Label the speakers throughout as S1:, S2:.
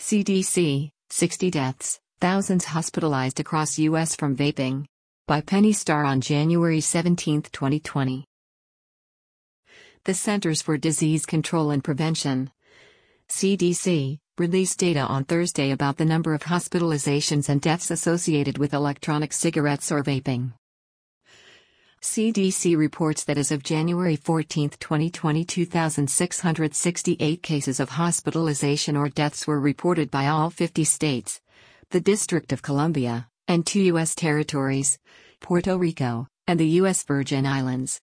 S1: CDC, 60 deaths, thousands hospitalized across U.S. from vaping. By Penny Starr on January 17, 2020. The Centers for Disease Control and Prevention, CDC, released data on Thursday about the number of hospitalizations and deaths associated with electronic cigarettes or vaping. CDC reports that as of January 14, 2020, 2,668 cases of hospitalization or deaths were reported by all 50 states, the District of Columbia, and 2 U.S. territories, Puerto Rico, and the U.S. Virgin Islands.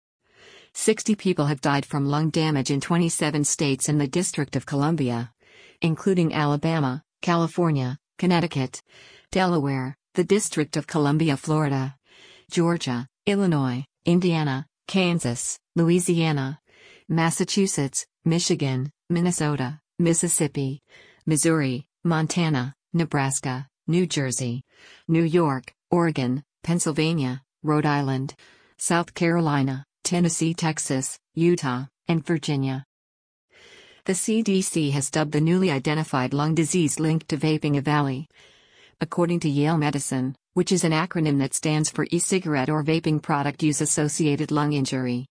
S1: 60 people have died from lung damage in 27 states and the District of Columbia, including Alabama, California, Connecticut, Delaware, the District of Columbia, Florida, Georgia, Illinois, Indiana, Kansas, Louisiana, Massachusetts, Michigan, Minnesota, Mississippi, Missouri, Montana, Nebraska, New Jersey, New York, Oregon, Pennsylvania, Rhode Island, South Carolina, Tennessee, Texas, Utah, and Virginia. The CDC has dubbed the newly identified lung disease linked to vaping EVALI. According to Yale Medicine, which is an acronym that stands for e-cigarette or vaping product use-associated lung injury.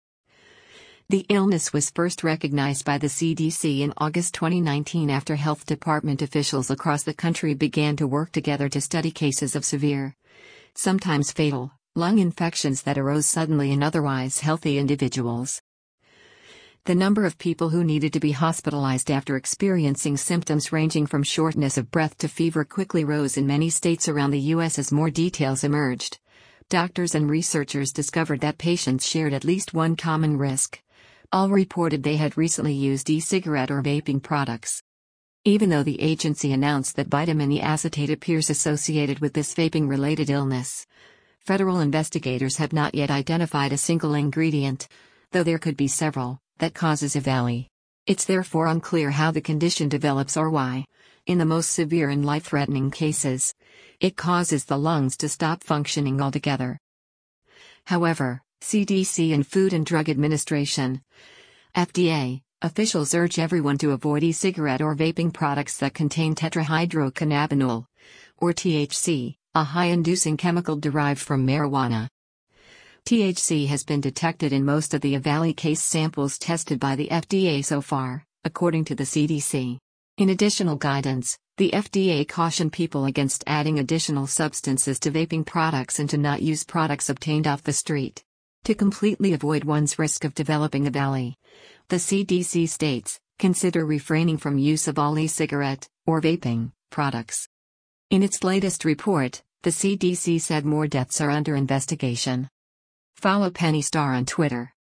S1: The illness was first recognized by the CDC in August 2019 after health department officials across the country began to work together to study cases of severe, sometimes fatal, lung infections that arose suddenly in otherwise healthy individuals. The number of people who needed to be hospitalized after experiencing symptoms ranging from shortness of breath to fever quickly rose in many states around the U.S. as more details emerged. Doctors and researchers discovered that patients shared at least one common risk. All reported they had recently used e-cigarette or vaping products. Even though the agency announced that vitamin E acetate appears associated with this vaping-related illness, federal investigators have not yet identified a single ingredient, though there could be several, that causes EVALI. It's therefore unclear how the condition develops or why, in the most severe and life-threatening cases, it causes the lungs to stop functioning altogether. However, CDC and Food and Drug Administration, FDA, officials urge everyone to avoid e-cigarette or vaping products that contain tetrahydrocannabinol, or THC, a high-inducing chemical derived from marijuana. THC has been detected in most of the EVALI case samples tested by the FDA so far, according to the CDC. In additional guidance, the FDA cautioned people against adding additional substances to vaping products and to not use products obtained off the street. To completely avoid one's risk of developing EVALI, the CDC states, consider refraining from use of all e-cigarette, or vaping, products. In its latest report, the CDC said more deaths are under investigation. Follow Penny Starr on Twitter.